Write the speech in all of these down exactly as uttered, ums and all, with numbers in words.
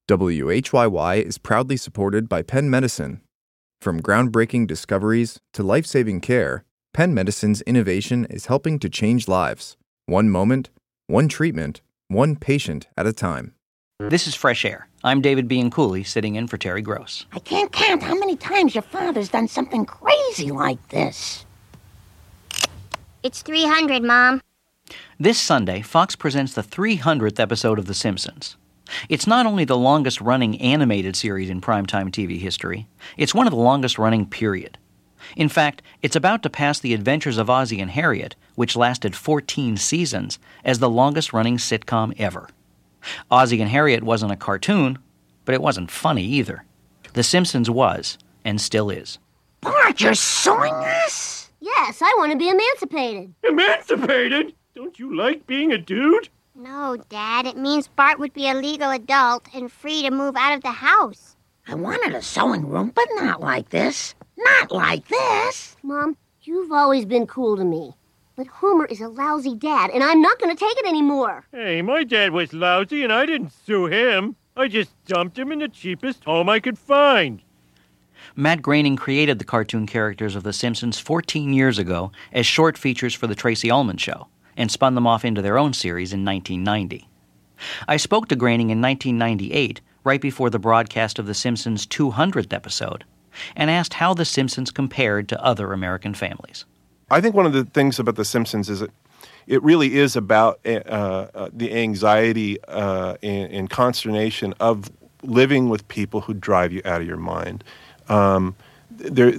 W H Y Y is proudly supported by Penn Medicine. From groundbreaking discoveries to life-saving care, Penn Medicine's innovation is helping to change lives, one moment, one treatment, one patient at a time. This is Fresh Air. I'm David Bianculli, sitting in for Terry Gross. I can't count how many times your father's done something crazy like this. It's three hundred, Mom. This Sunday, Fox presents the three hundredth episode of The Simpsons. It's not only the longest-running animated series in primetime T V history, it's one of the longest-running, period. In fact, it's about to pass The Adventures of Ozzie and Harriet, which lasted fourteen seasons, as the longest-running sitcom ever. Ozzie and Harriet wasn't a cartoon, but it wasn't funny either. The Simpsons was, and still is. Bart, you're suing us? Yes, I want to be emancipated. Emancipated? Don't you like being a dude? No, Dad. It means Bart would be a legal adult and free to move out of the house. I wanted a sewing room, but not like this. Not like this. Mom, you've always been cool to me. But Homer is a lousy dad, and I'm not going to take it anymore. Hey, my dad was lousy, and I didn't sue him. I just dumped him in the cheapest home I could find. Matt Groening created the cartoon characters of The Simpsons fourteen years ago as short features for The Tracy Ullman Show, and spun them off into their own series in nineteen ninety. I spoke to Groening in nineteen ninety-eight, right before the broadcast of The Simpsons' two hundredth episode, and asked how The Simpsons compared to other American families. I think one of the things about The Simpsons is that it really is about uh, uh, the anxiety uh, and, and consternation of living with people who drive you out of your mind. Um, there,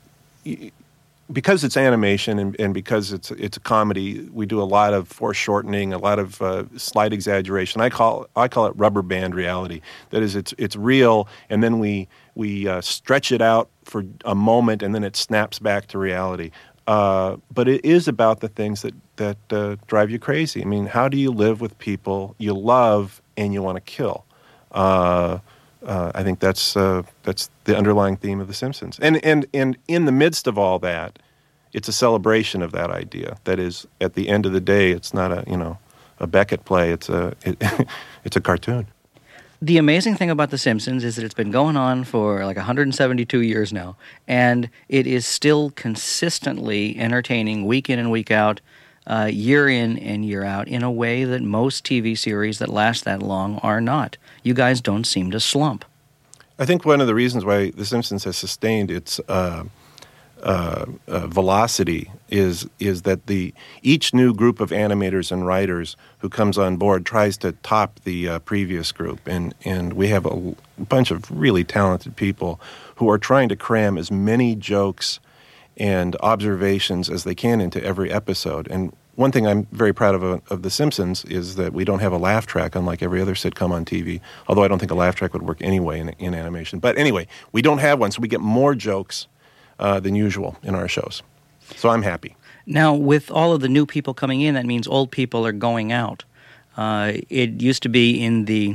because it's animation and, and because it's it's a comedy, we do a lot of foreshortening, a lot of uh, slight exaggeration. I call I call it rubber band reality. That is, it's it's real, and then we we uh, stretch it out for a moment, and then it snaps back to reality. Uh, but it is about the things that that uh, drive you crazy. I mean, how do you live with people you love and you want to kill? Uh, uh, I think that's uh, that's the underlying theme of The Simpsons. And and and in the midst of all that, it's a celebration of that idea. That is, at the end of the day, it's not a you know a Beckett play. It's a it, it's a cartoon. The amazing thing about The Simpsons is that it's been going on for like one hundred seventy-two years now, and it is still consistently entertaining week in and week out, uh, year in and year out, in a way that most T V series that last that long are not. You guys don't seem to slump. I think one of the reasons why The Simpsons has sustained its uh, uh, uh, velocity is is that the each new group of animators and writers who comes on board tries to top the uh, previous group, and and we have a bunch of really talented people who are trying to cram as many jokes and observations as they can into every episode. And one thing I'm very proud of uh, of The Simpsons is that we don't have a laugh track, unlike every other sitcom on T V, although I don't think a laugh track would work anyway in, in animation. But anyway, we don't have one, so we get more jokes Uh, than usual in our shows. So I'm happy. Now, with all of the new people coming in, that means old people are going out. Uh, it used to be in the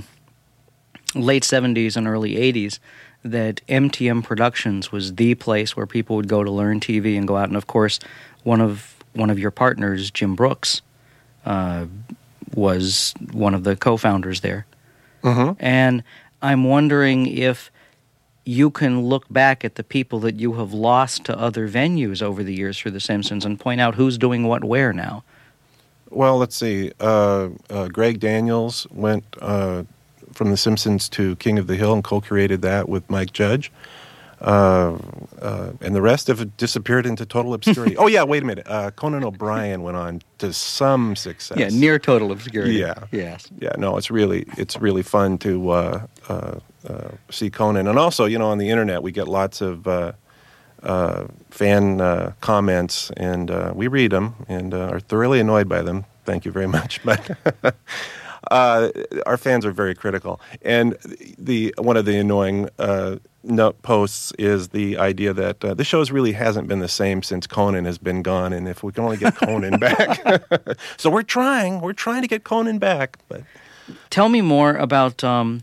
late seventies and early eighties that M T M Productions was the place where people would go to learn T V and go out. And, of course, one of one of your partners, Jim Brooks, uh, was one of the co-founders there. Mm-hmm. And I'm wondering if you can look back at the people that you have lost to other venues over the years for The Simpsons and point out who's doing what where now. Well, let's see. Uh, uh, Greg Daniels went uh, from The Simpsons to King of the Hill and co-created that with Mike Judge. Uh, uh, and the rest have disappeared into total obscurity. Oh, yeah, wait a minute. Uh, Conan O'Brien went on to some success. Yeah, near total obscurity. Yeah. Yes. Yeah, no, it's really it's really fun to uh, uh, uh, see Conan. And also, you know, on the internet, we get lots of uh, uh, fan uh, comments, and uh, we read them and uh, are thoroughly annoyed by them. Thank you very much. But uh, our fans are very critical. And the one of the annoying uh, note posts is the idea that uh, the show really hasn't been the same since Conan has been gone, and if we can only get Conan back. So we're trying. We're trying to get Conan back. But tell me more about um,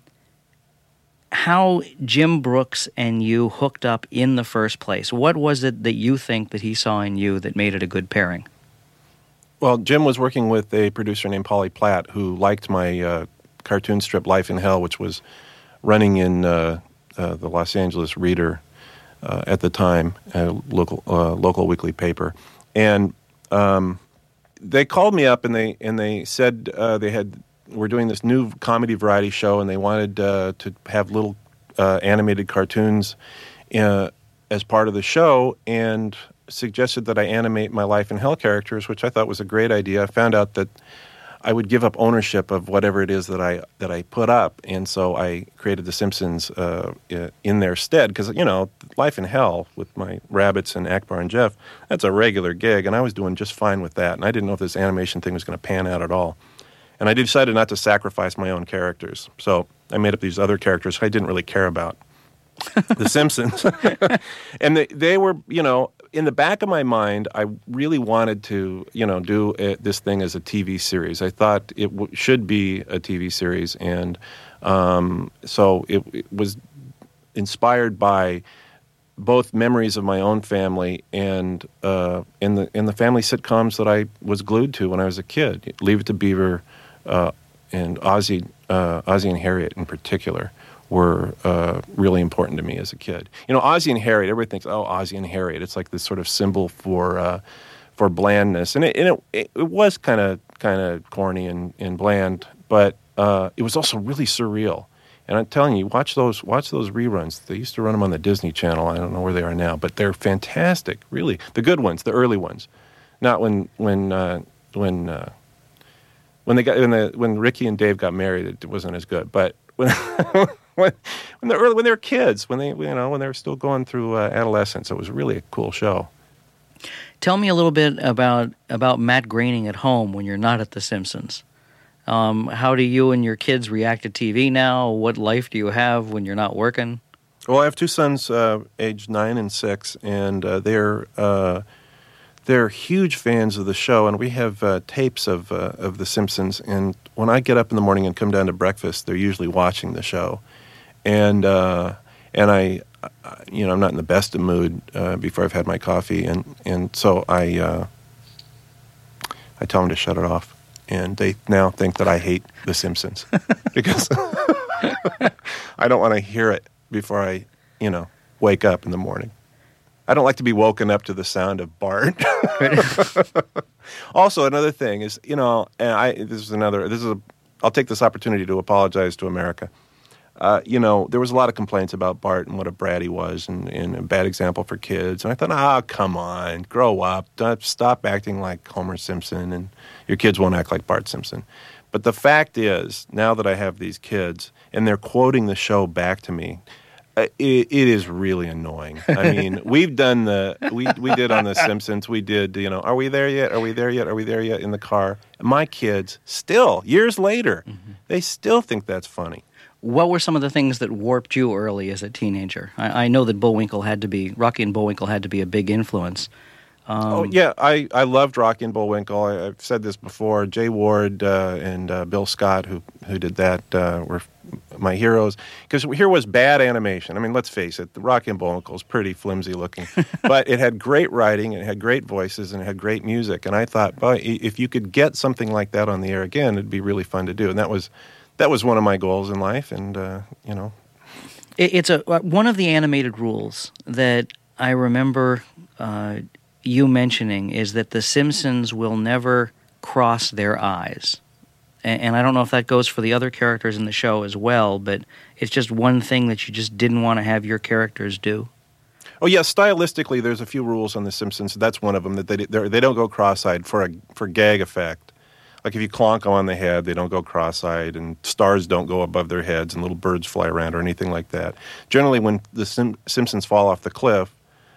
how Jim Brooks and you hooked up in the first place. What was it that you think that he saw in you that made it a good pairing? Well, Jim was working with a producer named Polly Platt who liked my uh, cartoon strip Life in Hell, which was running in uh, uh, the Los Angeles Reader uh, at the time, a local uh, local weekly paper, and um, they called me up and they and they said uh, they had were doing this new comedy variety show and they wanted uh, to have little uh, animated cartoons uh, as part of the show, and suggested that I animate my Life in Hell characters, which I thought was a great idea. I found out that I would give up ownership of whatever it is that I that I put up, and so I created The Simpsons uh, in their stead. Because you know, Life in Hell with my rabbits and Akbar and Jeff, that's a regular gig, and I was doing just fine with that. And I didn't know if this animation thing was going to pan out at all. And I decided not to sacrifice my own characters, so I made up these other characters I didn't really care about. The Simpsons, and they they were you know. In the back of my mind, I really wanted to, you know, do a, this thing as a T V series. I thought it w- should be a T V series, and um, so it, it was inspired by both memories of my own family and uh, in the in the family sitcoms that I was glued to when I was a kid. Leave It to Beaver uh, and Ozzie, uh, Ozzie and Harriet in particular were uh, really important to me as a kid. You know, Ozzie and Harriet, everybody thinks, oh, Ozzie and Harriet. It's like this sort of symbol for uh, for blandness. And it and it, it was kind of kind of corny and, and bland, but uh, it was also really surreal. And I'm telling you, watch those watch those reruns. They used to run them on the Disney Channel. I don't know where they are now, but they're fantastic, really. The good ones, the early ones. Not when when uh, when uh, when they got when the when Ricky and Dave got married, it wasn't as good. But when When when they were when they were kids, when they you know when they were still going through uh, adolescence, it was really a cool show. Tell me a little bit about about Matt Groening at home when you're not at The Simpsons. Um, how do you and your kids react to T V now? What life do you have when you're not working? Well, I have two sons, uh, aged nine and six, and uh, they're uh, they're huge fans of the show. And we have uh, tapes of uh, of The Simpsons. And when I get up in the morning and come down to breakfast, they're usually watching the show. And uh, and I, you know, I'm not in the best of mood uh, before I've had my coffee, and, and so I uh, I tell them to shut it off, and they now think that I hate The Simpsons because I don't want to hear it before I, you know, wake up in the morning. I don't like to be woken up to the sound of Bart. Also, another thing is, you know, and I this is another this is a I'll take this opportunity to apologize to America. Uh, you know, there was a lot of complaints about Bart and what a brat he was and, and a bad example for kids. And I thought, oh, come on, grow up. Don't, stop acting like Homer Simpson, and your kids won't act like Bart Simpson. But the fact is, now that I have these kids and they're quoting the show back to me, uh, it, it is really annoying. I mean, we've done the, we, we did on The Simpsons, we did, you know, are we there yet? Are we there yet? Are we there yet in the car? My kids still, years later, mm-hmm. they still think that's funny. What were some of the things that warped you early as a teenager? I, I know that Bullwinkle had to be, Rocky and Bullwinkle had to be a big influence. Um, oh, yeah, I, I loved Rocky and Bullwinkle. I, I've said this before. Jay Ward uh, and uh, Bill Scott, who who did that, uh, were my heroes. Because here was bad animation. I mean, let's face it, the Rocky and Bullwinkle is pretty flimsy looking. But it had great writing, it had great voices, and it had great music. And I thought, boy, if you could get something like that on the air again, it'd be really fun to do. And that was... That was one of my goals in life, and, uh, you know. It's a one of the animated rules that I remember uh, you mentioning is that The Simpsons will never cross their eyes. And, and I don't know if that goes for the other characters in the show as well, but it's just one thing that you just didn't want to have your characters do. Oh, yeah, stylistically, there's a few rules on The Simpsons. That's one of them, that they they don't go cross-eyed for a for gag effect. Like if you clonk them on the head, they don't go cross-eyed, and stars don't go above their heads, and little birds fly around or anything like that. Generally, when the Sim- Simpsons fall off the cliff,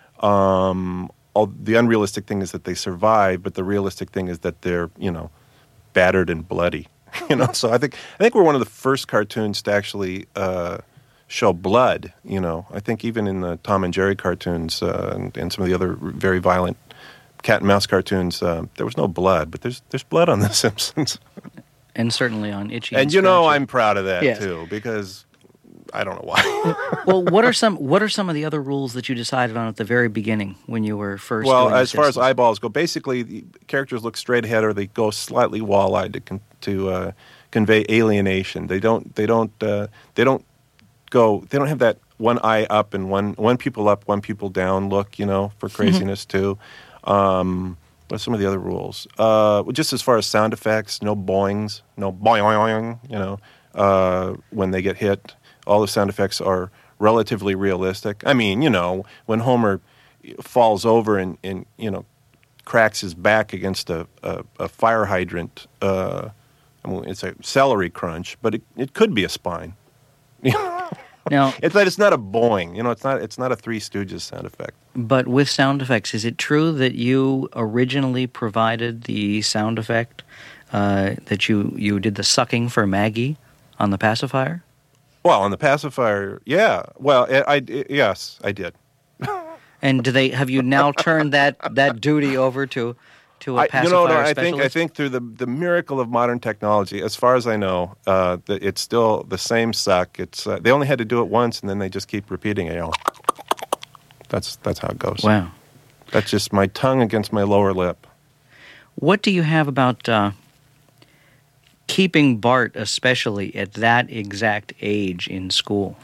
um, all, the unrealistic thing is that they survive, but the realistic thing is that they're, you know, battered and bloody. You know, so I think I think we're one of the first cartoons to actually uh, show blood. You know, I think even in the Tom and Jerry cartoons uh, and, and some of the other very violent cat and mouse cartoons, uh, there was no blood, but there's there's blood on The Simpsons. And certainly on Itchy and And you Scratchy. know I'm proud of that, yes. too, because I don't know why. Well, what are some what are some of the other rules that you decided on at the very beginning when you were first Well, doing as The far as Simpsons? eyeballs go, basically the characters look straight ahead or they go slightly wall-eyed to con- to uh, convey alienation. They don't they don't uh, they don't go. They don't have that one eye up and one one pupil up, one pupil down look. You know, for craziness too. Um, what's some of the other rules? Uh, just as far as sound effects, no boings, no boing. You know, uh, when they get hit, all the sound effects are relatively realistic. I mean, you know, when Homer falls over and, and you know, cracks his back against a, a, a fire hydrant, uh, I mean, it's a celery crunch, but it, it could be a spine. Now, it's that it's not a boing. You know, it's not it's not a Three Stooges sound effect. but with sound effects, is it true that you originally provided the sound effect uh, that you, you did the sucking for Maggie on the pacifier? Well, on the pacifier, yeah. Well, I, I yes, I did. And do they have you now turned that, that duty over to to a I, pacifier you know, no, I specialist? think I think through the the miracle of modern technology, as far as I know, uh, the, it's still the same suck. It's uh, they only had to do it once, and then they just keep repeating it. You know, that's that's how it goes. Wow. That's just my tongue against my lower lip. What do you have about uh, keeping Bart, especially at that exact age in school?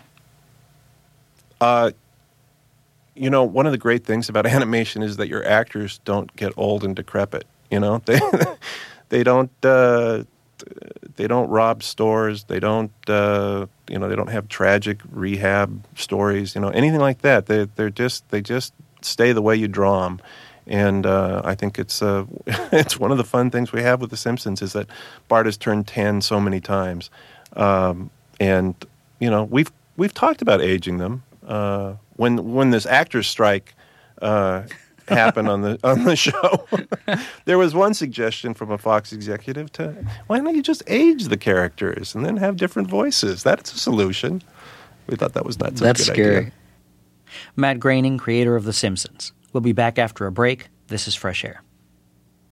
Uh, you know, one of the great things about animation is that your actors don't get old and decrepit. You know, they they don't uh, they don't rob stores. They don't uh, you know they don't have tragic rehab stories. You know, anything like that. They they're just they just stay the way you draw them. And uh, I think it's uh, it's one of the fun things we have with The Simpsons is that Bart has turned ten so many times, um, and you know we've we've talked about aging them. Uh, when when this actors strike uh, happened on the on the show, there was one suggestion from a Fox executive to why don't you just age the characters and then have different voices? That's a solution. We thought that was not so That's good scary. idea. Matt Groening, creator of The Simpsons. We'll be back after a break. This is Fresh Air.